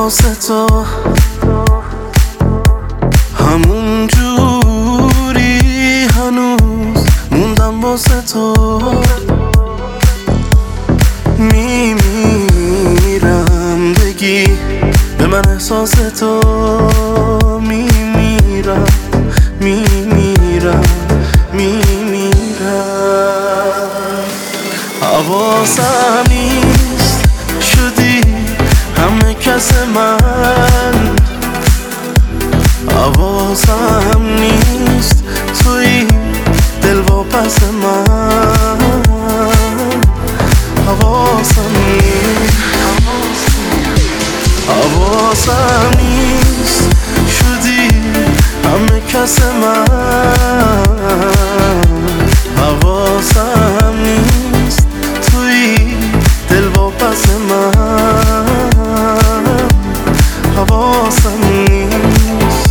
واسه تو همون جوری هنوز موندم واسه تو میمیرم بگی به من احساس تو میمیرم حواسم نیست شدی همه کس من حواسم نیست توی دل واپس من حواسم نیست شدی همه کس من حواسم نیست توی دل واپس من حواسم نیست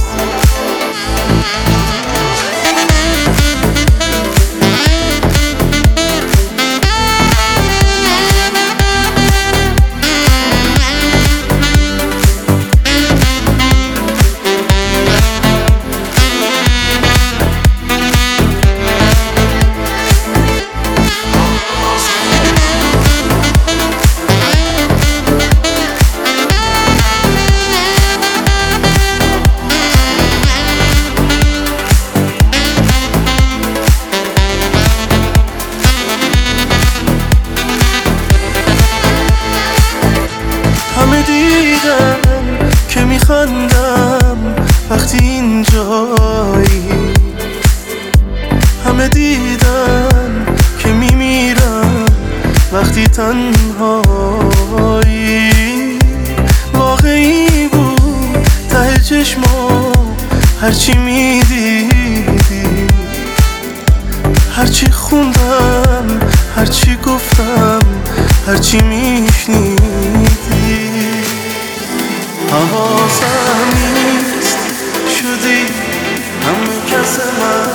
همه دیدن که میخندم وقتی اینجایی همه دیدن که میمیرم وقتی تنهایی واقعی بود ته چشما هرچی میدیدی هرچی خوندم هرچی گفتم هرچی میشنیدی حواسم نیست شدی همه کس من